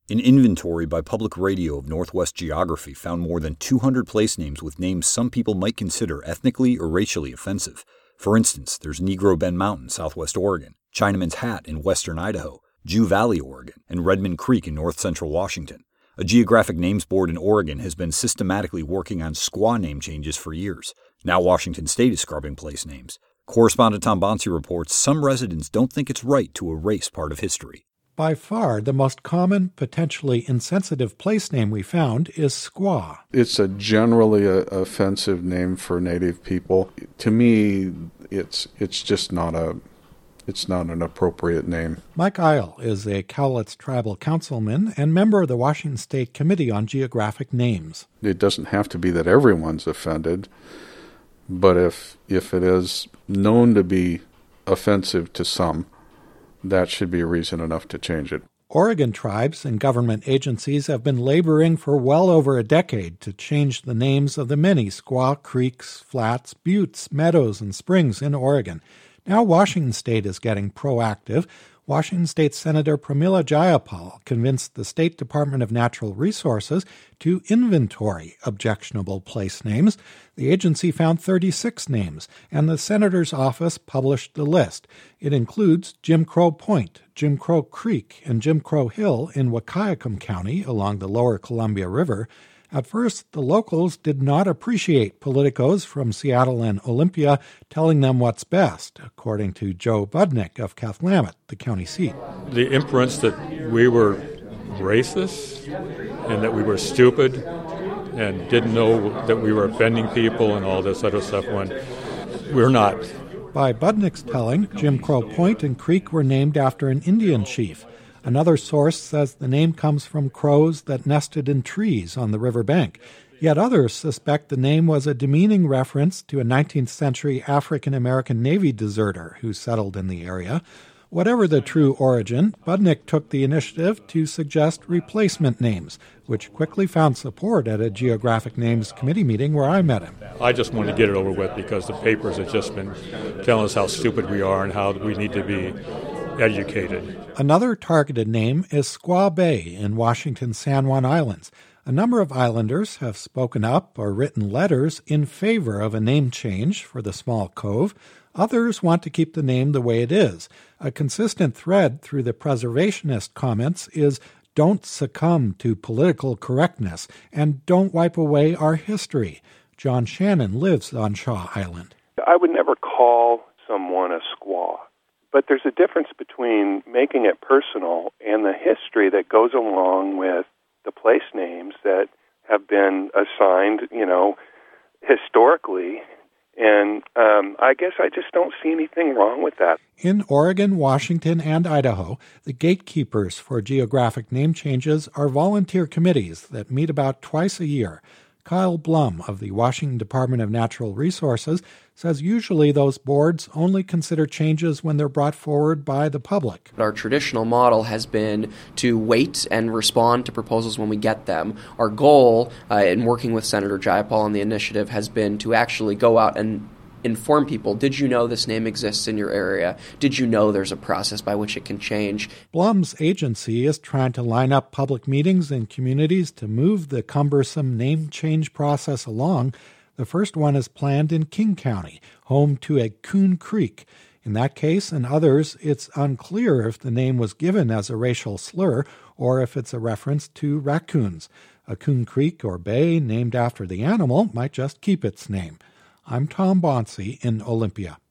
An inventory by Public Radio of Northwest Geography found more than 200 place names with names some people might consider ethnically or racially offensive. For instance, there's Negro Bend Mountain, southwest Oregon, Chinaman's Hat in western Idaho, Jew Valley, Oregon, and Redmond Creek in north-central Washington. A geographic names board in Oregon has been systematically working on squaw name changes for years. Now Washington State is scrubbing place names. Correspondent Tom Bonsi reports some residents don't think it's right to erase part of history. By far, the most common, potentially insensitive place name we found is squaw. It's a generally offensive name for Native people. To me, it's just not an appropriate name. Mike Isle is a Cowlitz tribal councilman and member of the Washington State Committee on Geographic Names. It doesn't have to be that everyone's offended, but if it is known to be offensive to some, that should be reason enough to change it. Oregon tribes and government agencies have been laboring for well over a decade to change the names of the many squaw creeks, flats, buttes, meadows, and springs in Oregon. Now Washington State is getting proactive. Washington State Senator Pramila Jayapal convinced the State Department of Natural Resources to inventory objectionable place names. The agency found 36 names, and the senator's office published the list. It includes Jim Crow Point, Jim Crow Creek, and Jim Crow Hill in Wahkiakum County along the lower Columbia River. At first, the locals did not appreciate politicos from Seattle and Olympia telling them what's best, according to Joe Budnick of Cathlamet, the county seat. The inference that we were racist and that we were stupid and didn't know that we were offending people and all this other stuff when we're not. By Budnick's telling, Jim Crow Point and Creek were named after an Indian chief. Another source says the name comes from crows that nested in trees on the river bank. Yet others suspect the name was a demeaning reference to a 19th century African-American Navy deserter who settled in the area. Whatever the true origin, Budnick took the initiative to suggest replacement names, which quickly found support at a Geographic Names Committee meeting where I met him. I just want to get it over with because the papers have just been telling us how stupid we are and how we need to be educated. Another targeted name is Squaw Bay in Washington's San Juan Islands. A number of islanders have spoken up or written letters in favor of a name change for the small cove. Others want to keep the name the way it is. A consistent thread through the preservationist comments is don't succumb to political correctness and don't wipe away our history. John Shannon lives on Shaw Island. I would never call someone a squaw. But there's a difference between making it personal and the history that goes along with the place names that have been assigned, historically. And I guess I just don't see anything wrong with that. In Oregon, Washington, and Idaho, the gatekeepers for geographic name changes are volunteer committees that meet about twice a year. Kyle Blum of the Washington Department of Natural Resources says usually those boards only consider changes when they're brought forward by the public. Our traditional model has been to wait and respond to proposals when we get them. Our goal in working with Senator Jayapal on the initiative has been to actually go out and inform people, did you know this name exists in your area? Did you know there's a process by which it can change? Blum's agency is trying to line up public meetings in communities to move the cumbersome name change process along. The first one is planned in King County, home to a Coon Creek. In that case and others, it's unclear if the name was given as a racial slur or if it's a reference to raccoons. A Coon Creek or bay named after the animal might just keep its name. I'm Tom Bonsi in Olympia.